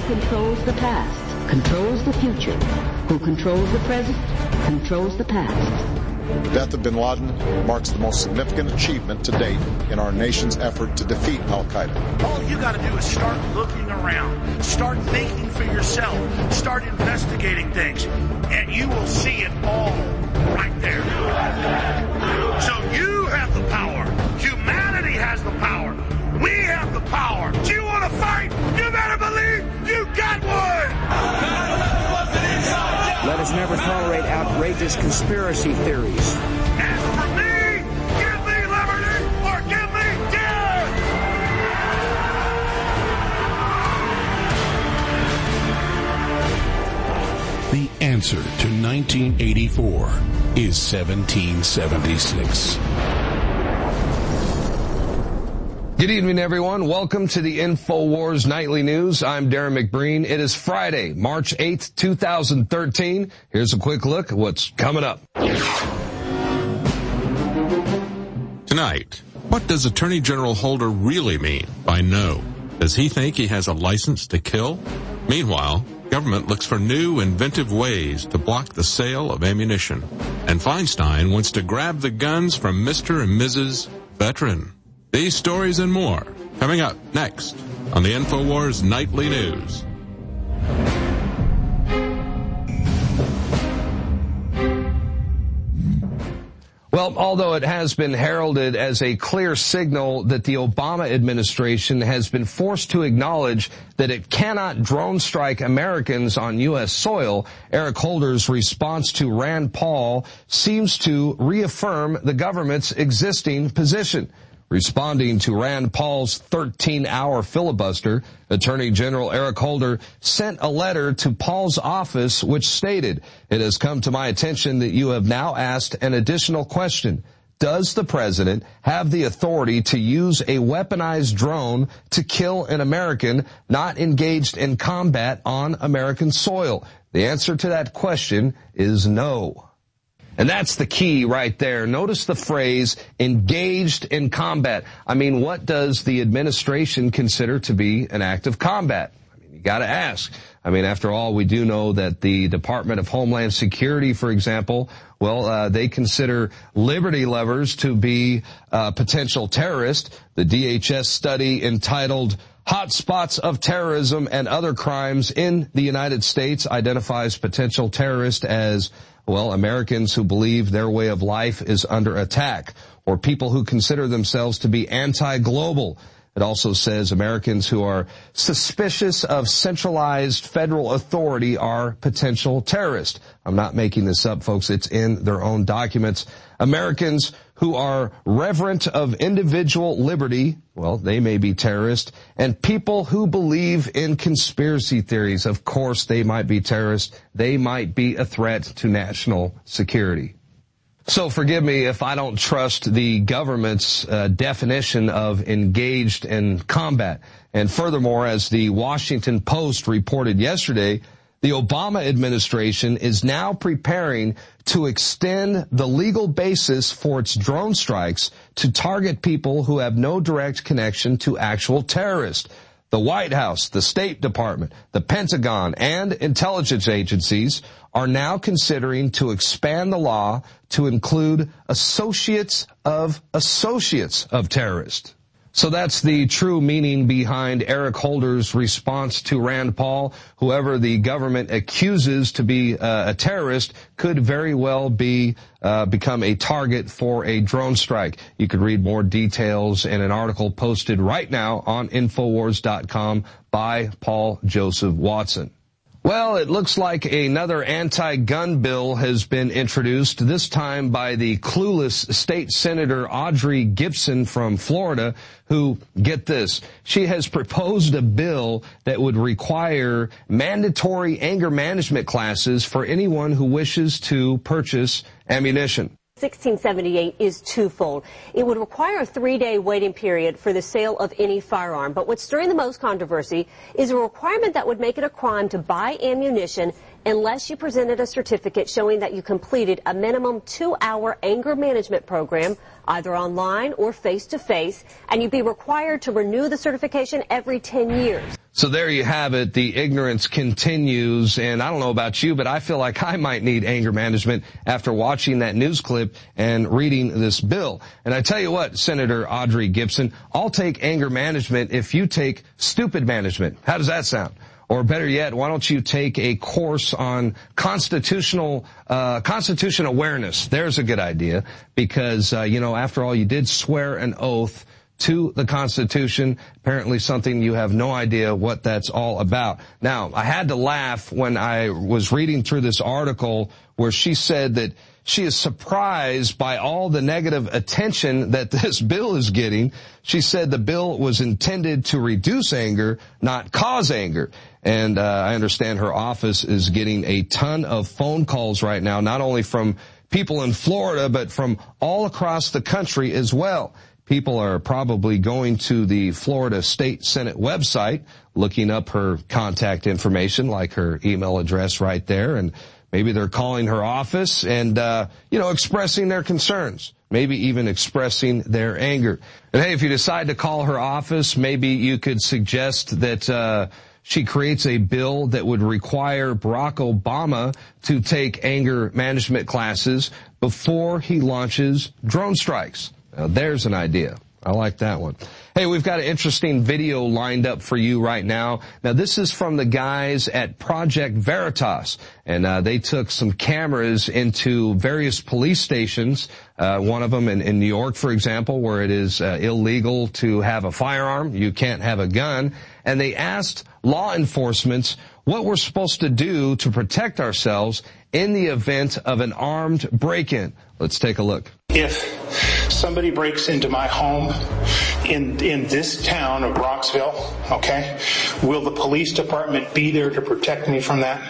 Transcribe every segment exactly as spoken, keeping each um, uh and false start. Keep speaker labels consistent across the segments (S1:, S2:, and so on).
S1: controls the past, controls the future. Who controls the present, controls the past.
S2: The death of bin Laden marks the most significant achievement to date in our nation's effort to defeat al-Qaeda.
S3: All you got to do is start looking around, start thinking for yourself, start investigating things, and you will see it all right there. So you have the power. Humanity has the power. We have the power. Do you want to fight? You better believe you got one.
S4: Let us never tolerate outrageous conspiracy theories.
S3: As for me, give me liberty or give me death!
S5: The answer to nineteen eighty-four is seventeen seventy-six.
S6: Good evening, everyone. Welcome to the InfoWars Nightly News. I'm Darren McBreen. It is Friday, March eighth, two thousand thirteen. Here's a quick look at what's coming up.
S7: Tonight, what does Attorney General Holder really mean by no? Does he think he has a license to kill? Meanwhile, government looks for new, inventive ways to block the sale of ammunition. And Feinstein wants to grab the guns from Mister and Missus Veteran. These stories and more coming up next on the InfoWars Nightly News.
S6: Well, although it has been heralded as a clear signal that the Obama administration has been forced to acknowledge that it cannot drone strike Americans on U S soil, Eric Holder's response to Rand Paul seems to reaffirm the government's existing position. Responding to Rand Paul's thirteen-hour filibuster, Attorney General Eric Holder sent a letter to Paul's office which stated, "It has come to my attention that you have now asked an additional question. Does the president have the authority to use a weaponized drone to kill an American not engaged in combat on American soil?" The answer to that question is no. And that's the key right there. Notice the phrase, engaged in combat. I mean, what does the administration consider to be an act of combat? I mean, you gotta ask. I mean, after all, we do know that the Department of Homeland Security, for example, well, uh, they consider Liberty Lovers to be uh, potential terrorists. The D H S study entitled Hotspots of Terrorism and Other Crimes in the United States identifies potential terrorists as, well, Americans who believe their way of life is under attack, or people who consider themselves to be anti-global. It also says Americans who are suspicious of centralized federal authority are potential terrorists. I'm not making this up, folks. It's in their own documents. Americans who are reverent of individual liberty, well, they may be terrorists. And people who believe in conspiracy theories, of course, they might be terrorists. They might be a threat to national security. So forgive me if I don't trust the government's uh, definition of engaged in combat. And furthermore, as the Washington Post reported yesterday, the Obama administration is now preparing to extend the legal basis for its drone strikes to target people who have no direct connection to actual terrorists. The White House, the State Department, the Pentagon, and intelligence agencies are now considering to expand the law to include associates of associates of terrorists. So that's the true meaning behind Eric Holder's response to Rand Paul. Whoever the government accuses to be uh, a terrorist could very well be uh, become a target for a drone strike. You could read more details in an article posted right now on Infowars dot com by Paul Joseph Watson. Well, it looks like another anti-gun bill has been introduced, this time by the clueless State Senator Audrey Gibson from Florida, who, get this, she has proposed a bill that would require mandatory anger management classes for anyone who wishes to purchase ammunition.
S8: sixteen seventy-eight is twofold. It would require a three-day waiting period for the sale of any firearm. But what's stirring the most controversy is a requirement that would make it a crime to buy ammunition unless you presented a certificate showing that you completed a minimum two-hour anger management program, either online or face-to-face, and you'd be required to renew the certification every ten years.
S6: So there you have it. The ignorance continues, and I don't know about you, but I feel like I might need anger management after watching that news clip and reading this bill. And I tell you what, Senator Audrey Gibson, I'll take anger management if you take stupid management. How does that sound? Or better yet, why don't you take a course on constitutional, uh, constitution awareness? There's a good idea, because, uh, you know, after all, you did swear an oath to the Constitution, apparently something you have no idea what that's all about. Now, I had to laugh when I was reading through this article where she said that she is surprised by all the negative attention that this bill is getting. She said the bill was intended to reduce anger, not cause anger. And uh, I understand her office is getting a ton of phone calls right now, not only from people in Florida, but from all across the country as well. People are probably going to the Florida State Senate website, looking up her contact information, like her email address right there, and maybe they're calling her office and, uh, you know, expressing their concerns, maybe even expressing their anger. And hey, if you decide to call her office, maybe you could suggest that, uh, she creates a bill that would require Barack Obama to take anger management classes before he launches drone strikes. Now, there's an idea. I like that one. Hey, we've got an interesting video lined up for you right now. Now, this is from the guys at Project Veritas, and uh, they took some cameras into various police stations, uh, one of them in, in New York, for example, where it is uh, illegal to have a firearm. You can't have a gun. And they asked law enforcement what we're supposed to do to protect ourselves in the event of an armed break-in. Let's take a look.
S9: If somebody breaks into my home in in this town of Roxville, okay, will the police department be there to protect me from that?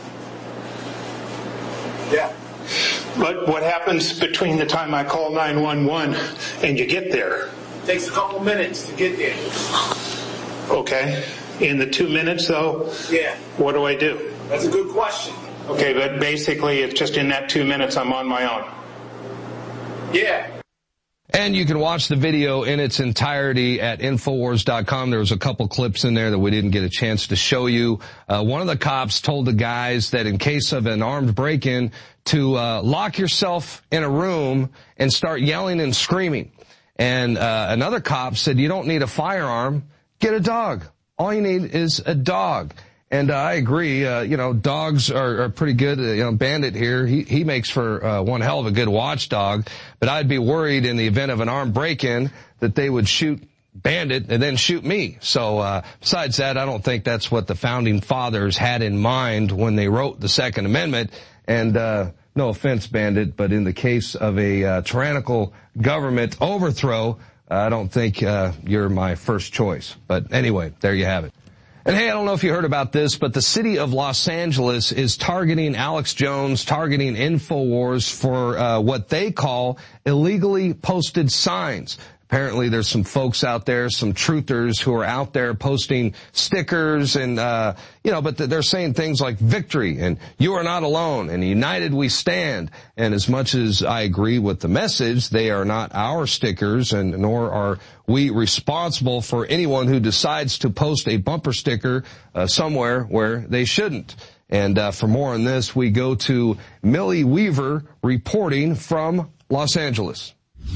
S9: Yeah. But what happens between the time I call nine one one and you get there?
S10: It takes a couple minutes to get there.
S9: Okay. In the two minutes, though?
S10: Yeah.
S9: What do I do?
S10: That's a good question.
S9: Okay, but basically it's just in that two minutes I'm on my own.
S10: Yeah.
S6: And you can watch the video in its entirety at Infowars dot com. There was a couple clips in there that we didn't get a chance to show you. Uh, one of the cops told the guys that in case of an armed break-in to uh, lock yourself in a room and start yelling and screaming. And uh, another cop said you don't need a firearm, get a dog. All you need is a dog. And uh, I agree, uh, you know, dogs are, are pretty good. You know, Bandit here, he, he makes for uh, one hell of a good watchdog. But I'd be worried in the event of an armed break-in that they would shoot Bandit and then shoot me. So uh, besides that, I don't think that's what the founding fathers had in mind when they wrote the Second Amendment. And uh, no offense, Bandit, but in the case of a uh, tyrannical government overthrow, I don't think uh, you're my first choice. But anyway, there you have it. And hey, I don't know if you heard about this, but the city of Los Angeles is targeting Alex Jones, targeting InfoWars for uh, what they call illegally posted signs. Apparently there's some folks out there, some truthers who are out there posting stickers and, uh, you know, but they're saying things like victory and you are not alone and united we stand. And as much as I agree with the message, they are not our stickers and nor are we responsible for anyone who decides to post a bumper sticker uh, somewhere where they shouldn't. And uh, for more on this, we go to Millie Weaver reporting from Los Angeles.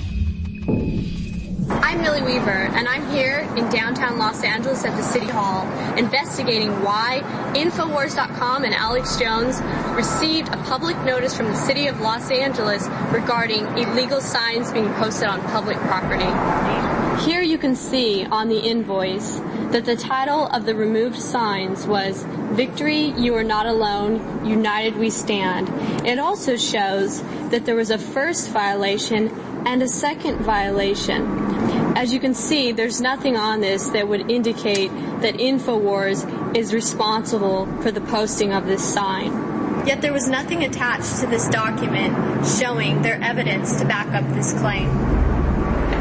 S11: I'm Millie Weaver, and I'm here in downtown Los Angeles at the City Hall investigating why Infowars dot com and Alex Jones received a public notice from the City of Los Angeles regarding illegal signs being posted on public property. Here you can see on the invoice that the title of the removed signs was Victory, You Are Not Alone, United We Stand. It also shows that there was a first violation and a second violation. As you can see, there's nothing on this that would indicate that InfoWars is responsible for the posting of this sign.
S12: Yet there was nothing attached to this document showing their evidence to back up this claim. Alex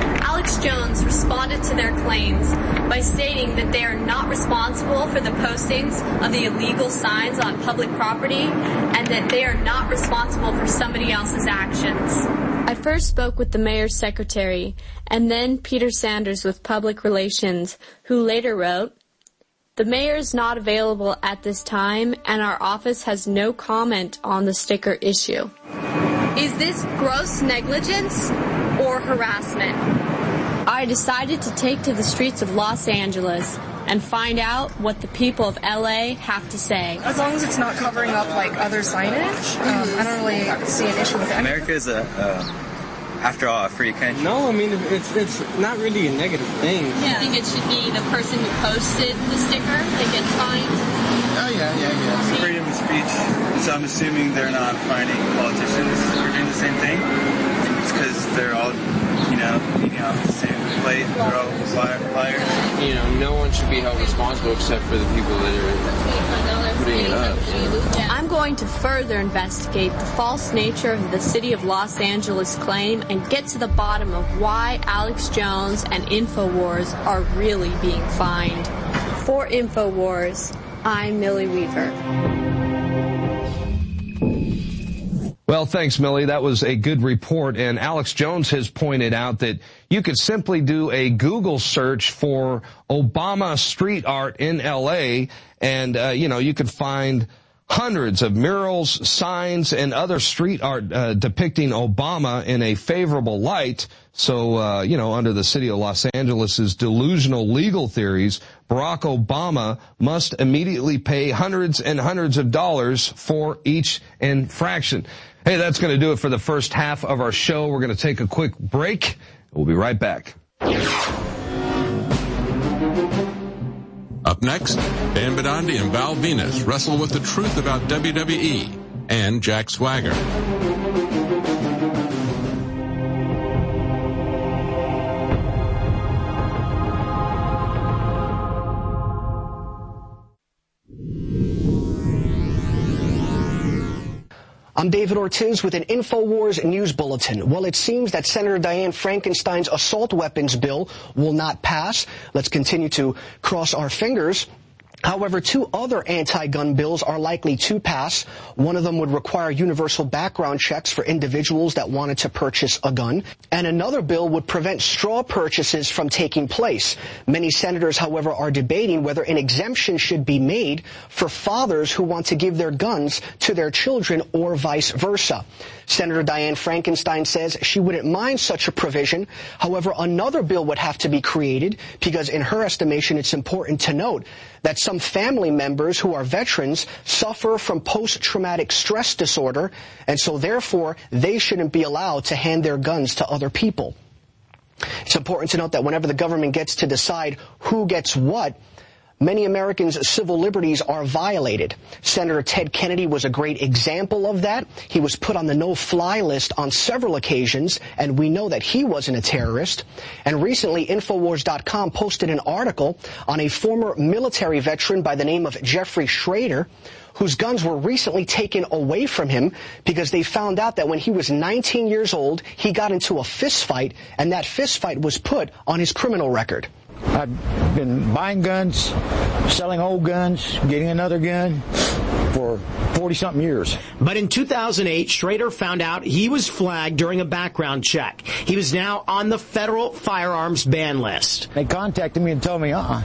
S11: Alex Jones responded to their claims by stating that they are not responsible for the postings of the illegal signs on public property and that they are not responsible for somebody else's actions. I first spoke with the mayor's secretary and then Peter Sanders with public relations, who later wrote, "The mayor is not available at this time and our office has no comment on the sticker issue." Is this gross negligence or harassment? I decided to take to the streets of Los Angeles and find out what the people of L A have to say.
S12: As long as it's not covering up like other signage, um, I don't really see an issue with it.
S13: America is a, uh, after all, a free country.
S14: No, I mean it's it's not really a negative thing.
S11: Yeah. You think it should be the person who posted the sticker that gets fined?
S13: Oh yeah, yeah, yeah. It's freedom of speech. So I'm assuming they're not finding politicians who are doing the same thing. It's because they're all, you know, eating off the same plate. They're all flyers.
S14: You know, no one should be held responsible except for the people that are putting it up.
S11: I'm going to further investigate the false nature of the City of Los Angeles claim and get to the bottom of why Alex Jones and InfoWars are really being fined. For InfoWars, I'm Millie Weaver.
S6: Well, thanks, Millie. That was a good report. And Alex Jones has pointed out that you could simply do a Google search for Obama street art in L A, and, uh, you know, you could find hundreds of murals, signs, and other street art uh, depicting Obama in a favorable light. So, uh, you know, under the city of Los Angeles's delusional legal theories, Barack Obama must immediately pay hundreds and hundreds of dollars for each infraction. Hey, that's going to do it for the first half of our show. We're going to take a quick break. We'll be right back.
S7: Up next, Dan Bidandi and Val Venus wrestle with the truth about W W E and Jack Swagger.
S15: I'm David Ortiz with an InfoWars News Bulletin. Well, it seems that Senator Dianne Frankenstein's assault weapons bill will not pass. Let's continue to cross our fingers. However, two other anti-gun bills are likely to pass. One of them would require universal background checks for individuals that wanted to purchase a gun. And another bill would prevent straw purchases from taking place. Many senators, however, are debating whether an exemption should be made for fathers who want to give their guns to their children or vice versa. Senator Dianne Frankenstein says she wouldn't mind such a provision. However, another bill would have to be created because in her estimation, it's important to note that some family members who are veterans suffer from post-traumatic stress disorder, and so therefore they shouldn't be allowed to hand their guns to other people. It's important to note that whenever the government gets to decide who gets what, many Americans' civil liberties are violated. Senator Ted Kennedy was a great example of that. He was put on the no-fly list on several occasions, and we know that he wasn't a terrorist. And recently, Infowars dot com posted an article on a former military veteran by the name of Jeffrey Schrader, whose guns were recently taken away from him because they found out that when he was nineteen years old, he got into a fist fight, and that fist fight was put on his criminal record.
S16: I've been buying guns, selling old guns, getting another gun for forty-something years.
S17: But in two thousand eight, Schrader found out he was flagged during a background check. He was now on the federal firearms ban list.
S16: They contacted me and told me, uh-uh.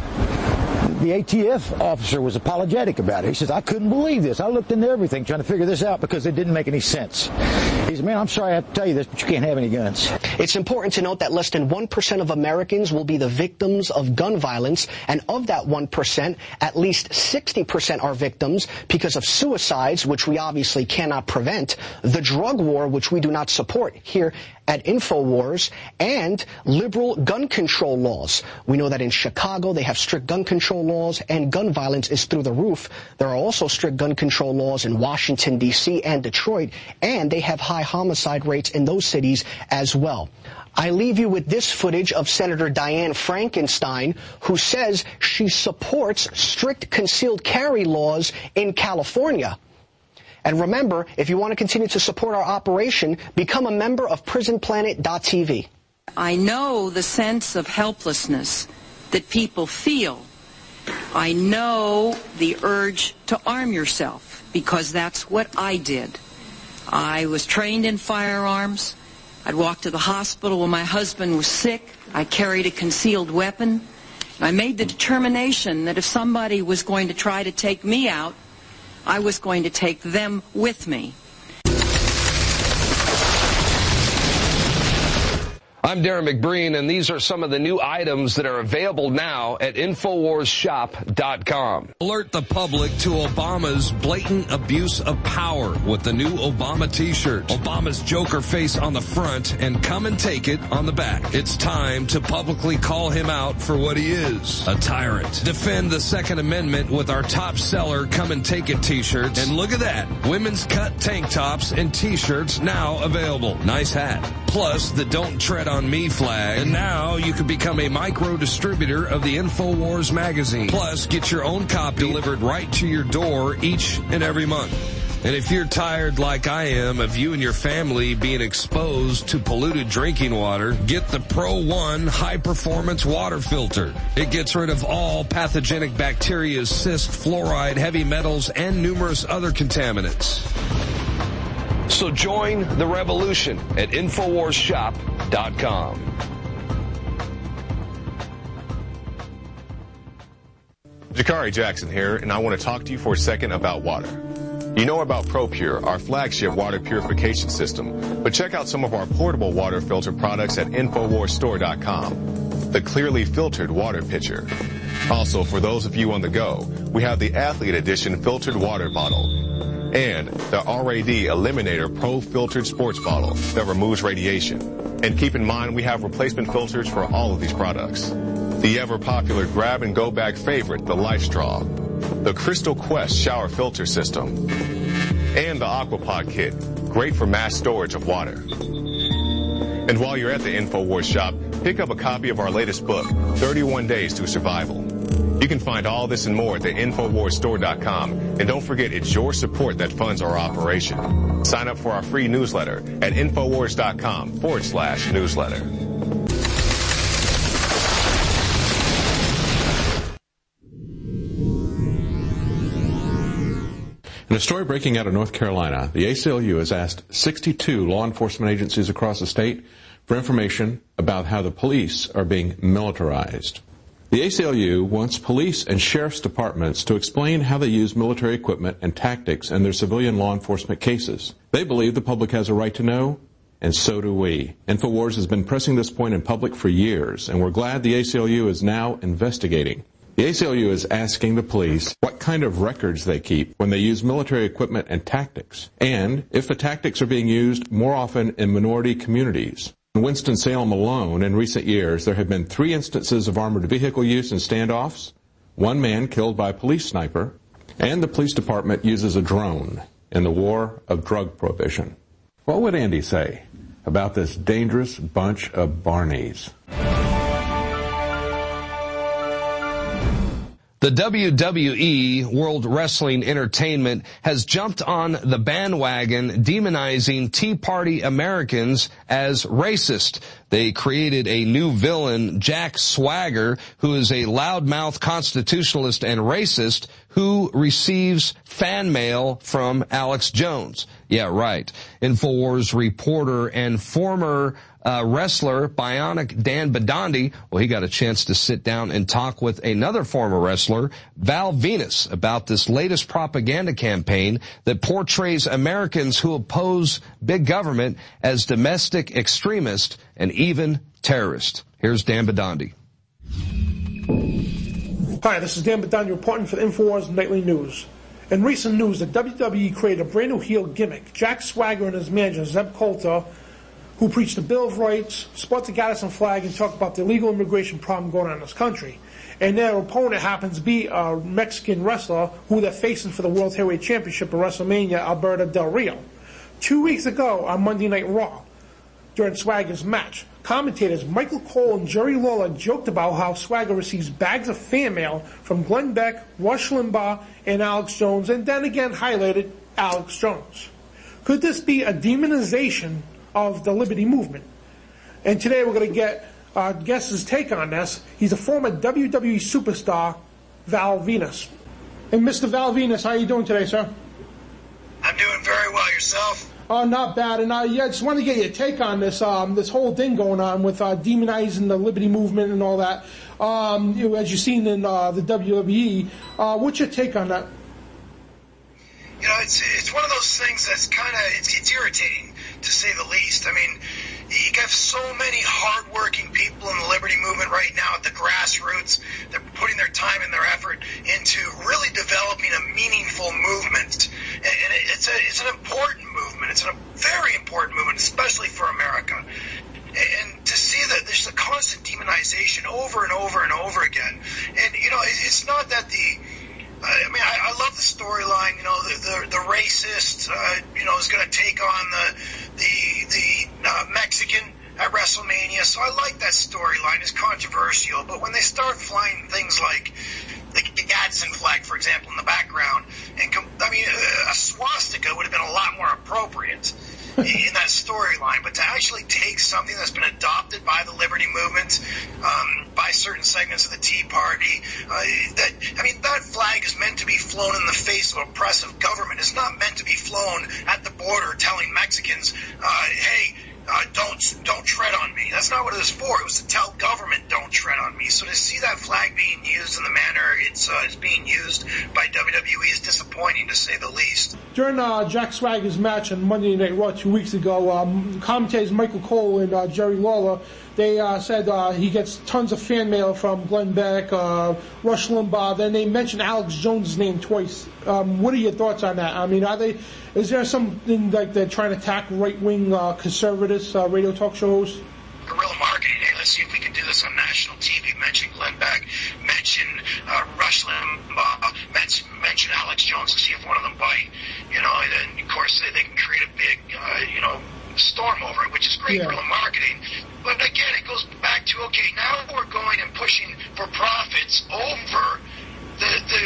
S16: The A T F officer was apologetic about it. He says, I couldn't believe this. I looked into everything trying to figure this out because it didn't make any sense. He said, man, I'm sorry I have to tell you this, but you can't have any guns.
S15: It's important to note that less than one percent of Americans will be the victims of gun violence, and of that one percent, at least sixty percent are victims because of suicides, which we obviously cannot prevent, the drug war, which we do not support here at InfoWars, and liberal gun control laws. We know that in Chicago they have strict gun control laws and gun violence is through the roof. There are also strict gun control laws in Washington, D C and Detroit, and they have high homicide rates in those cities as well. I leave you with this footage of Senator Dianne Frankenstein, who says she supports strict concealed carry laws in California. And remember, if you want to continue to support our operation, become a member of prison planet dot t v.
S18: I know the sense of helplessness that people feel. I know the urge to arm yourself, because that's what I did. I was trained in firearms. I'd walk to the hospital when my husband was sick. I carried a concealed weapon. I made the determination that if somebody was going to try to take me out, I was going to take them with me.
S6: I'm Darren McBreen, and these are some of the new items that are available now at Infowars Shop dot com. Alert the public to Obama's blatant abuse of power with the new Obama t-shirt. Obama's Joker face on the front and come and take it on the back. It's time to publicly call him out for what he is, a tyrant. Defend the Second Amendment with our top seller Come and Take It t-shirts. And look at that, women's cut tank tops and t-shirts now available. Nice hat. Plus the Don't Tread on Me flag. And now you can become a micro distributor of the InfoWars magazine. Plus, get your own copy delivered right to your door each and every month. And if you're tired like I am of you and your family being exposed to polluted drinking water, get the Pro One high performance water filter. It gets rid of all pathogenic bacteria, cyst, fluoride, heavy metals, and numerous other contaminants. So join the revolution at Infowars Shop dot com.
S19: Jakari Jackson here, and I want to talk to you for a second about water. You know about ProPure, our flagship water purification system, but check out some of our portable water filter products at Infowars Store dot com. The clearly filtered water pitcher. Also, for those of you on the go, we have the Athlete Edition filtered water bottle. And the R A D Eliminator Pro Filtered Sports Bottle that removes radiation. And keep in mind, we have replacement filters for all of these products. The ever-popular grab-and-go bag favorite, the Life Straw. The Crystal Quest Shower Filter System. And the Aquapod Kit, great for mass storage of water. And while you're at the InfoWars shop, pick up a copy of our latest book, thirty-one days to Survival. You can find all this and more at the Infowars Store dot com. And don't forget, it's your support that funds our operation. Sign up for our free newsletter at Infowars dot com forward slash newsletter.
S7: In a story breaking out of North Carolina, the A C L U has asked sixty-two law enforcement agencies across the state for information about how the police are being militarized. The A C L U wants police and sheriff's departments to explain how they use military equipment and tactics in their civilian law enforcement cases. They believe the public has a right to know, and so do we. InfoWars has been pressing this point in public for years, and we're glad the A C L U is now investigating. The A C L U is asking the police what kind of records they keep when they use military equipment and tactics, and if the tactics are being used more often in minority communities. In Winston-Salem alone, in recent years, there have been three instances of armored vehicle use in standoffs, one man killed by a police sniper, and the police department uses a drone in the war of drug prohibition. What would Andy say about this dangerous bunch of Barneys?
S6: The W W E, World Wrestling Entertainment, has jumped on the bandwagon demonizing Tea Party Americans as racist. They created a new villain, Jack Swagger, who is a loudmouth constitutionalist and racist who receives fan mail from Alex Jones. Yeah, right. InfoWars reporter and former Uh, wrestler Bionic Dan Bidandi, well, he got a chance to sit down and talk with another former wrestler, Val Venus, about this latest propaganda campaign that portrays Americans who oppose big government as domestic extremists and even terrorists. Here's Dan Bidandi.
S20: Hi, this is Dan Bidandi reporting for the InfoWars Nightly News. In recent news, the W W E created a brand new heel gimmick. Jack Swagger and his manager, Zeb Coulter, who preached the Bill of Rights, sport the Gadsden flag, and talk about the illegal immigration problem going on in this country. And their opponent happens to be a Mexican wrestler who they're facing for the World Heavyweight Championship at WrestleMania, Alberto Del Rio. Two weeks ago on Monday Night Raw, during Swagger's match, commentators Michael Cole and Jerry Lawler joked about how Swagger receives bags of fan mail from Glenn Beck, Rush Limbaugh, and Alex Jones, and then again highlighted Alex Jones. Could this be a demonization of the liberty movement? And today we're going to get our guest's take on this. He's a former W W E superstar, Val Venis. And Mister Val Venis, how are you doing today, sir?
S21: I'm doing very well. Yourself?
S20: Oh, not bad. And uh, yeah, I just wanted to get your take on this um, this whole thing going on with uh, demonizing the Liberty Movement and all that. Um, you know, as you've seen in uh, the W W E, uh, what's your take on that?
S21: You know, it's it's one of those things that's kind of it's, it's irritating to say the least. I mean, you have so many hardworking people in the Liberty Movement right now at the grassroots. They're putting their time and their effort into really developing a meaningful movement, and it's a it's an important movement. It's a very important movement, especially for America. And to see that there's a constant demonization over and over and over again, and you know, it's not that the I mean, I, I love the storyline. You know, the the, the racist, uh, you know, is going to take on the the the uh, Mexican at WrestleMania. So I like that storyline. It's controversial, but when they start flying things like the Gadsden flag, for example, in the background, and com- I mean, a, a swastika would have been a lot more appropriate in that storyline, but to actually take something that's been adopted by the Liberty Movement, um, by certain segments of the Tea Party, uh, that, I mean, that flag is meant to be flown in the face of oppressive government. It's not meant to be flown at the border telling Mexicans, uh, hey, Uh, don't don't tread on me. That's not what it was for. It was to tell government don't tread on me. So to see that flag being used in the manner it's uh, it's being used by W W E is disappointing, to say the least.
S20: During uh, Jack Swagger's match on Monday Night Raw two weeks ago, um, commentators Michael Cole and uh, Jerry Lawler, they uh, said uh, he gets tons of fan mail from Glenn Beck, uh, Rush Limbaugh. Then they mentioned Alex Jones' name twice. Um, what are your thoughts on that? I mean, are they? Is there something like they're trying to attack right-wing uh, conservatives, uh, radio talk show hosts?
S21: Guerrilla marketing. Hey, let's see if we can do this on national T V. Mention Glenn Beck, mention uh, Rush Limbaugh, mention, mention Alex Jones, and see if one of them bite. You know, and then of course they, they can create a big, uh, you know, storm over it, which is great, yeah. Guerrilla marketing. But again, it goes back to, okay, now we're going and pushing for profits over the the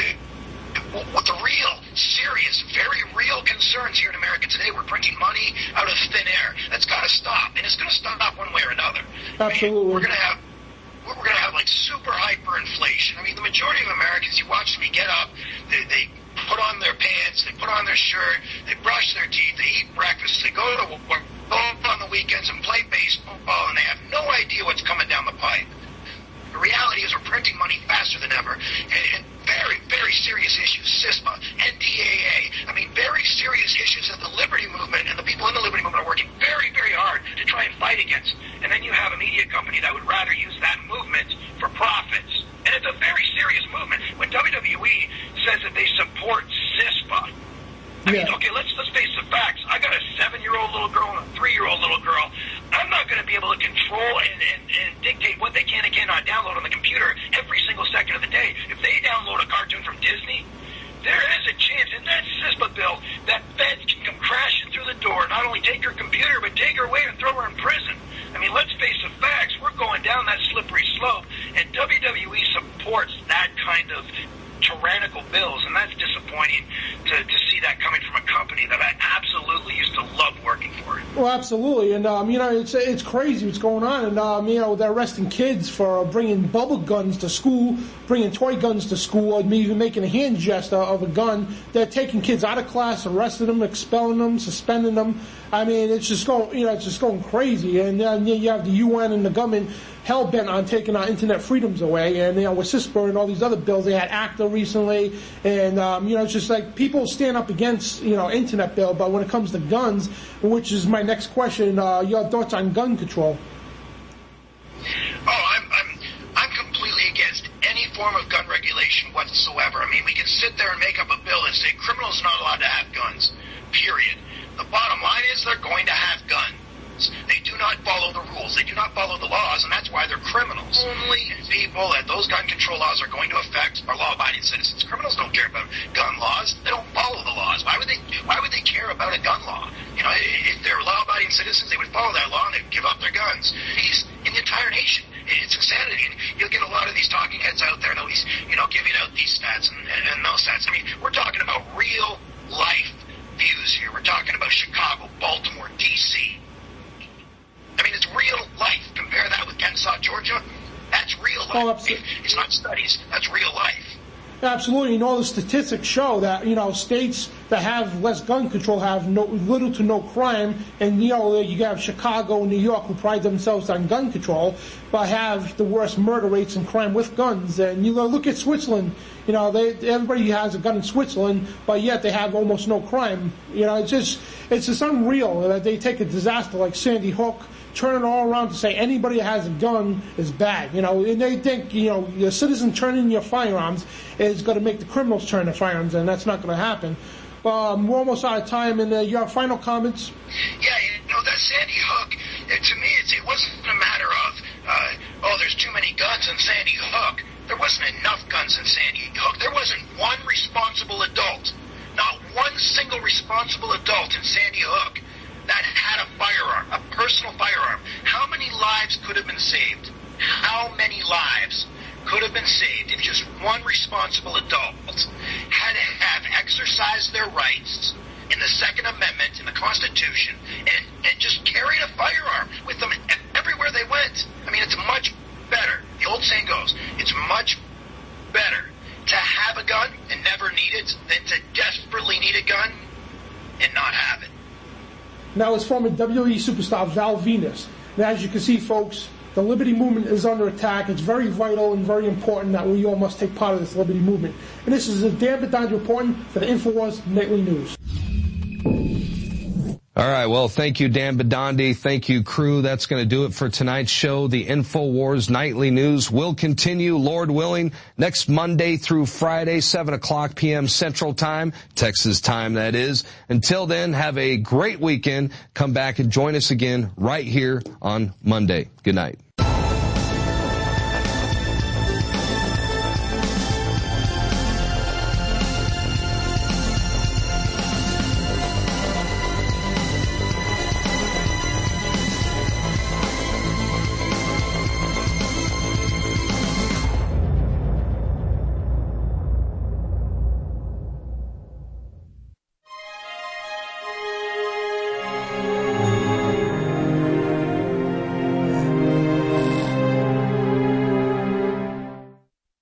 S21: what the real, serious, very real concerns here in America today. We're printing money out of thin air. That's got to stop, and it's going to stop one way or another.
S20: Absolutely.
S21: I mean, we're going to have we're going to have like super hyperinflation. I mean, the majority of Americans, you watch them, you get up, they, they put on their pants, they put on their shirt, they brush their teeth, they eat breakfast, they go to work, go on the weekends and play baseball, and they have no idea what's coming down the pipe. The reality is we're printing money faster than ever, and, and very, very serious issues, CISPA, N D A A, I mean, very serious issues that the Liberty Movement and the people in the Liberty Movement are working very, very hard to try and fight against. And then you have a media company that would rather use that movement for profits. And it's a very serious movement. When W W E says that they support CISPA, I mean, okay, let's let's face the facts. I got a seven-year-old little girl and a three-year-old little girl. I'm not going to be able to control and, and, and dictate what they can and cannot download on the computer every single second of the day. If they download a cartoon from Disney, there is a chance in that CISPA bill that feds can come crashing through the door, not only take her computer, but take her away and throw her in prison. I mean, let's face the facts. We're going down that slippery slope, and W W E supports that kind of tyrannical bills, and that's disappointing to, to see that coming from a company that I absolutely used to love working for.
S20: Well, absolutely, and um, you know, it's it's crazy what's going on, and um, you know, they're arresting kids for bringing bubble guns to school, bringing toy guns to school, or even making a hand gesture of a gun. They're taking kids out of class, arresting them, expelling them, suspending them. I mean, it's just going, you know, it's just going crazy, and then uh, you have the U N and the government hell bent on taking our internet freedoms away, and you know, with CISPA and all these other bills, they had ACTA recently, and um, you know, it's just like people stand up against, you know, internet bill, but when it comes to guns, which is my next question, uh, your thoughts on gun control?
S21: Oh, I'm I'm I'm completely against any form of gun regulation whatsoever. I mean, we can sit there and make up a bill and say criminals are not allowed to have guns. Period. The bottom line is they're going to have guns. They do not follow the rules. They do not follow the laws, and that's why they're criminals. Only people that those gun control laws are going to affect are law-abiding citizens. Criminals don't care about gun laws. They don't follow the laws. Why would they? Why would they care about a gun law? You know, if they're law-abiding citizens, they would follow that law and they'd give up their guns. Peace in the entire nation. It's insanity. And you'll get a lot of these talking heads out there, always, you know, giving out these stats and, and those stats. I mean, we're talking about real life views here. We're talking about Chicago, Baltimore, D C I mean, it's real life Kennesaw, Georgia, that's real life.
S20: Oh, absolutely.
S21: It's not studies. That's real life.
S20: Absolutely, and all the statistics show that, you know, states that have less gun control have no, little to no crime, and, you know, you have Chicago and New York who pride themselves on gun control, but have the worst murder rates and crime with guns. And, you know, look at Switzerland. You know, they, everybody has a gun in Switzerland, but yet they have almost no crime. You know, it's just, it's just unreal that they take a disaster like Sandy Hook, turn it all around to say anybody that has a gun is bad. You know, and they think, you know, your citizen turning your firearms is going to make the criminals turn their firearms, and that's not going to happen. Um, we're almost out of time, and uh, your final comments?
S21: Yeah, you know, that Sandy Hook, it, to me, it's, it wasn't a matter of, uh, oh, there's too many guns in Sandy Hook. There wasn't enough guns in Sandy Hook. There wasn't one responsible adult, not one single responsible adult in Sandy Hook that had a firearm, a personal firearm. How many lives could have been saved? How many lives could have been saved if just one responsible adult had to have exercised their rights in the Second Amendment in the Constitution and, and just carried a firearm with them everywhere they went? I mean, it's much better. The old saying goes, it's much better to have a gun and never need it than to desperately need a gun and not have it.
S20: Now it's former W W E superstar Val Venus. And as you can see, folks, the Liberty Movement is under attack. It's very vital and very important that we all must take part of this Liberty Movement. And this is Dan Bidandi reporting for the InfoWars Nightly News.
S6: All right, well, thank you, Dan Bidandi. Thank you, crew. That's going to do it for tonight's show. The InfoWars Nightly News will continue, Lord willing, next Monday through Friday, seven o'clock p.m. Central Time, Texas time, that is. Until then, have a great weekend. Come back and join us again right here on Monday. Good night.